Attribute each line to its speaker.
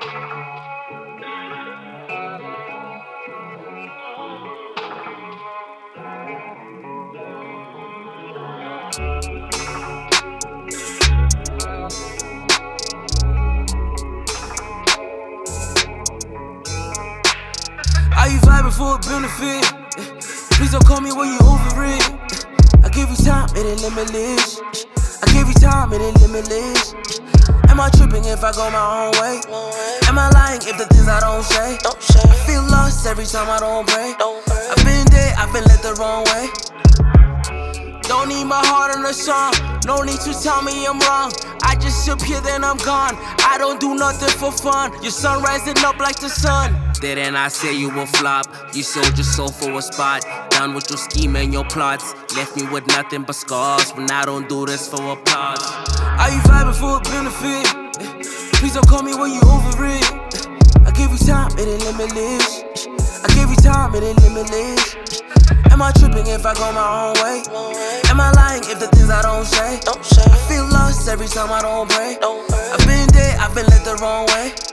Speaker 1: Are you vibing for a benefit? Please don't call me when you over it. I give you time, it ain't limitless. I give you time, it ain't limitless. Am I tripping if I go my own way? Am I lying if the things I don't say? I feel lost every time I don't pray. I've been there, I've been led the wrong way. Don't need my heart on a song. No need to tell me I'm wrong. I just appear, then I'm gone. I don't do nothing for fun. Your sun rising up like the sun. Didn't I say you will flop? You sold your soul for a spot. Done with your scheme and your plots. Left me with nothing but scars. When I don't do this for applause. Are you vibing for a benefit? Please don't call me when you over it. I give you time, it ain't limitless. I give you time, it ain't limitless. Am I tripping if I go my own way? Am I lying if the things I don't say? I feel lost every time I don't pray. I've been there, I've been led the wrong way.